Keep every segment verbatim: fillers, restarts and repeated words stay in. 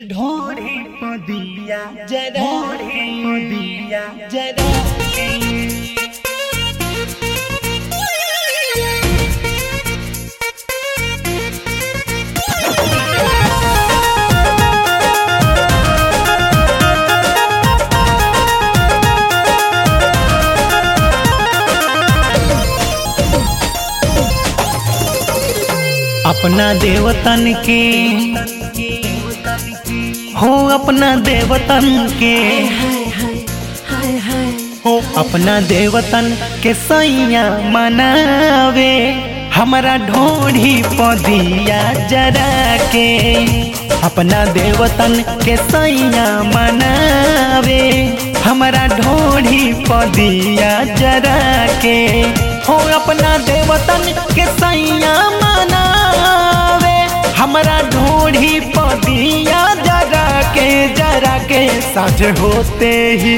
ढोरे पदिया जरा ढोरे पदिया जरा अपना देवतन के हो अपना देवतन के हो अपना देवतन के सैया मनावे हमारा ढोढ़ी पदिया जरा के अपना देवतन के सैया मनावे हमारा ढोढ़ी पदिया जरा के हो अपना देवतन के सैया मनावे हमारा ढोढ़ी पदिया जरा के जरा के साझे होते ही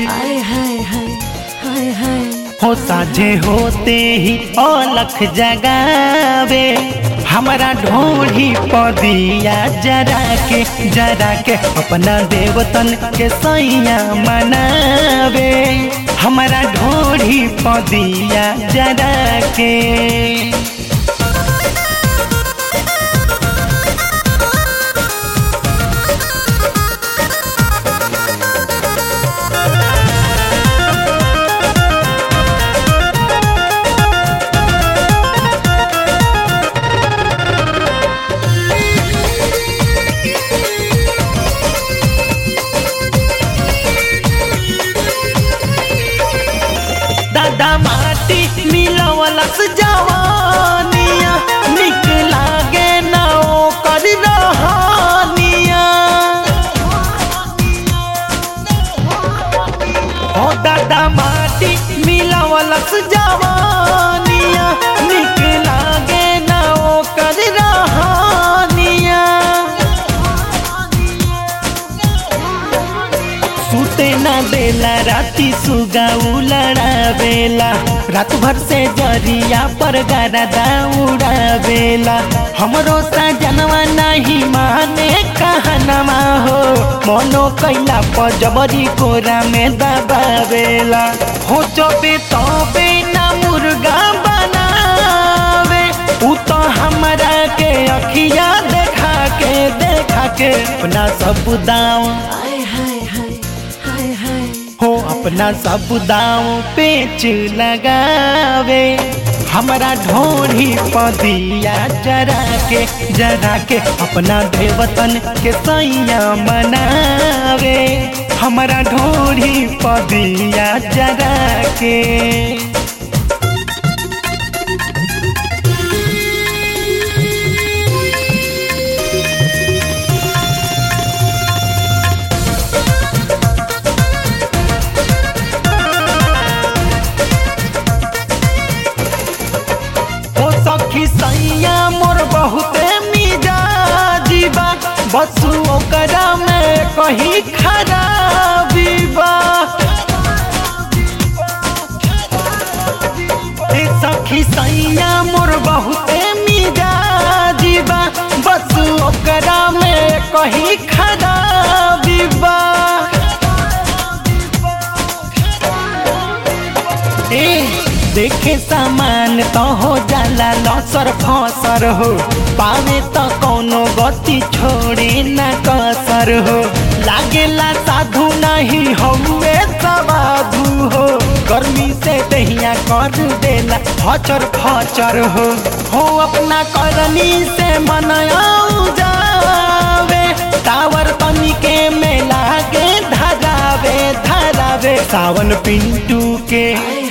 हो साझे होते ही अलख जगावे हमारा ढोढ़ी पदिया जरा के जरा के अपना देवतन के सैया मनावे हमारा ढोढ़ी पदिया जरा के दादा माटी मिलवलस जवानिया निक लागे ना ओकर रहनिया ओ दादा माटी मिलवलस जवानिया निक लागे ना ओकर रहनिया सुते ना देला राती सुगा उड़ावेला रात भर से जरिया पर गरदा उड़ावेला हमरो सजनवा नहीं माने कहनवा हो मनो कैला पर जबरी कोरा में दबावेला हो चबे तबे ना मुर्गा बनावे उ तो हमरा के अखिया देखा के देखा के अपना सब दाव हो अपना सब दाव पेच लगावे हमारा ढोढ़ी पदिया जरा के जरा के अपना देवतन के सैया मनावे हमारा ढोढ़ी पदिया जरा के सैया मोर बहुते मिजाजी बा बस ओकरा में कहीं खराबी बा ए सखी सैया मोर बहुते मिजाजी बा बस ओकरा में कहीं खराबी बा ए देखे सामान तो हो जाला लसर फसर हो पावे तो कोनो गति छोड़े न कसर हो लागेला साधु नहीं हउए सवाधु हो गर्मी से दहिया कर देला फचर फचर हो हो अपना करनी से मनयाऊ जावे टावर तनिके में लागे धरावे धरावे सावन पिंटू के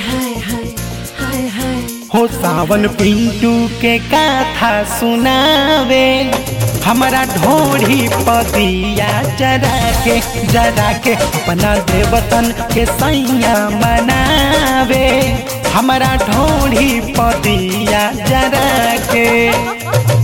हो सावन पिंटू के कथा सुनावे हमारा ढोढ़ी पदिया जरा के जरा के अपना देवतन के सैया मनावे हमारा ढोढ़ी पदिया जरा के।